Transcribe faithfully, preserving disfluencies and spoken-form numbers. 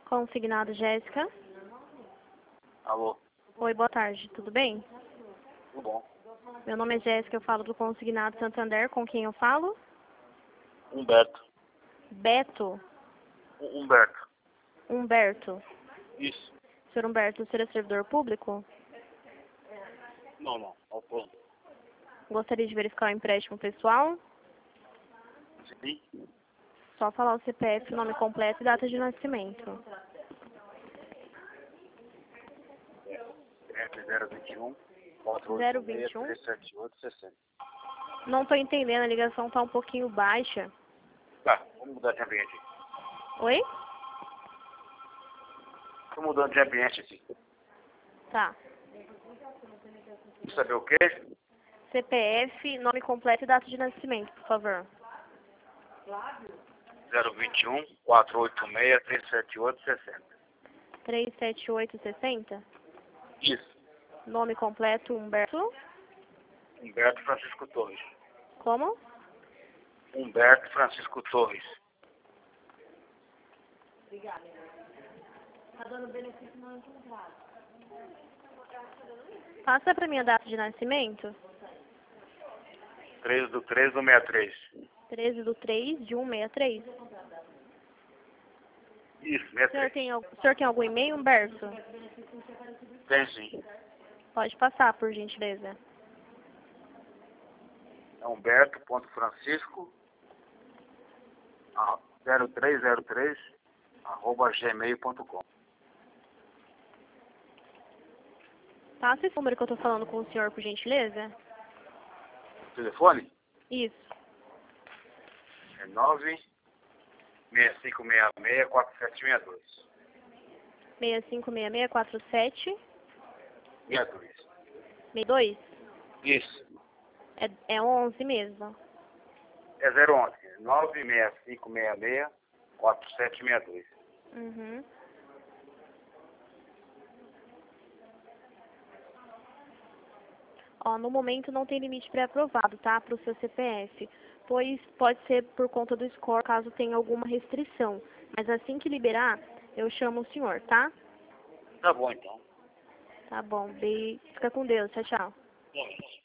Consignado Jéssica. Alô, Oi, boa tarde, tudo bem? tudo bom? Meu nome é Jéssica, eu falo do Consignado Santander, com quem eu falo? Humberto. Beto. Hu- Humberto. Humberto. Isso. Senhor Humberto, o senhor é servidor público? Não, não. Autônomo. Gostaria de verificar o empréstimo pessoal? Sim. Só falar o C P F, nome completo e data de nascimento. F zero vinte e um, quatro oito zero seis, vinte e um? três sete oito, sessenta. Não estou entendendo, a ligação está um pouquinho baixa. Tá, vamos mudar de ambiente. Oi? Tô mudando de ambiente aqui. Tá. Quer saber o quê? C P F, nome completo e data de nascimento, por favor. zero vinte e um, quatro oito seis, três sete oito, sessenta. três sete oito sessenta? Isso. Nome completo, Humberto. Humberto Francisco Torres. Como? Humberto Francisco Torres. Passa para mim a data de nascimento. três do três do sessenta e três. treze do três de cento e sessenta e três. Isso, O senhor sessenta e três. tem, al- o senhor tem algum e-mail, Humberto? Tem sim. Pode passar, por gentileza. É humberto.francisco zero três zero três arroba gmail ponto com. Passa esse número que eu estou falando com o senhor, por gentileza. Telefone Isso. é nove seis cinco seis seis, quatro sete seis dois. seis cinco seis seis quatro sete seis dois. seis dois? Isso. É, é onze mesmo. É zero onze. nove seis cinco seis seis, quatro sete seis dois. Uhum. Ó, no momento não tem limite pré-aprovado, tá? Para o seu C P F. Pois pode ser por conta do score, caso tenha alguma restrição. Mas assim que liberar, eu chamo o senhor, tá? Tá bom então. Tá bom. Be... Fica com Deus. Tchau, tchau. Bom.